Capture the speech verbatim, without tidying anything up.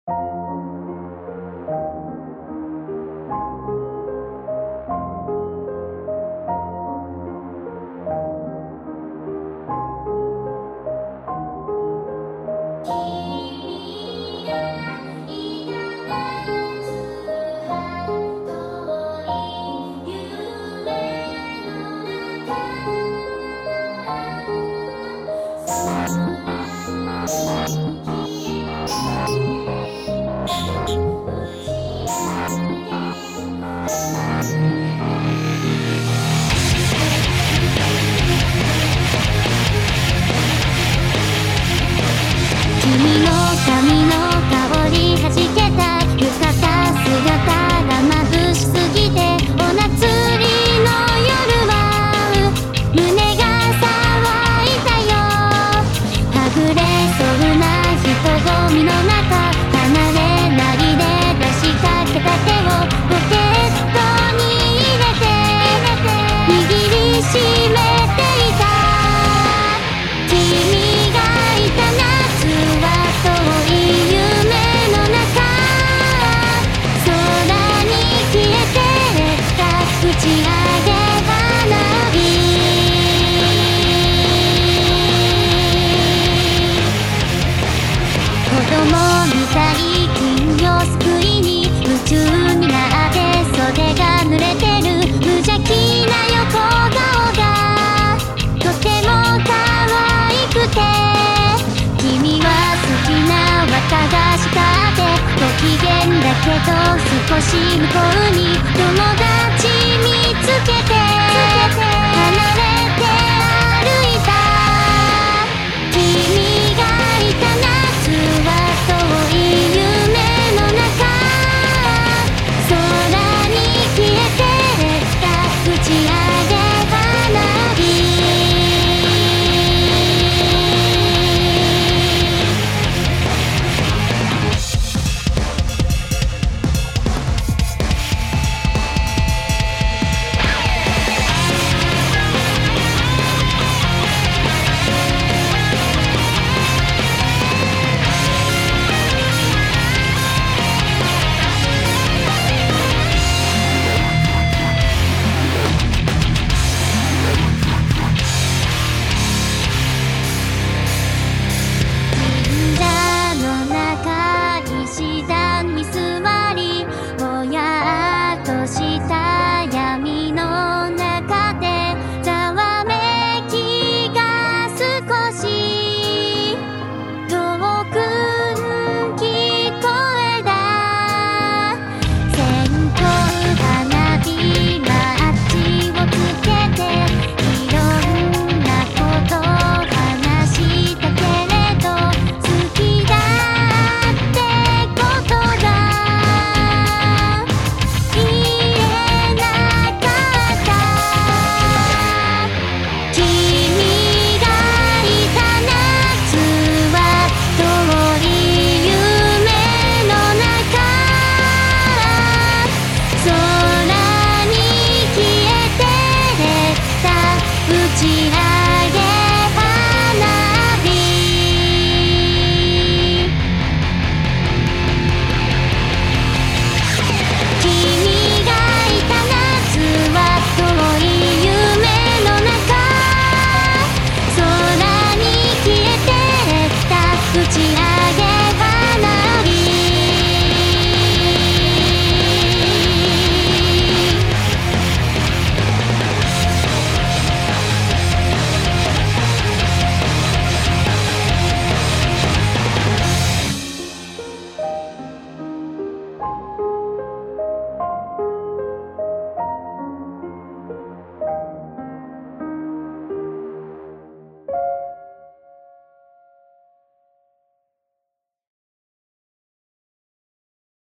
君の髪の香りはじけた浴衣姿が眩しすぎてお祭りの夜は胸が騒いだよ。はぐれそうな人混みの中離れないで出しかけた手をポケットに入れて握りしめていた。君がいた夏は遠い夢の中空に消えてった打ち上げ花火。子供みたい金魚すくいに夢中になって袖が濡れてる無邪気な横顔がとても可愛くて、君は好きな綿菓子買ってご機嫌だけど少し向こうに友達見つけて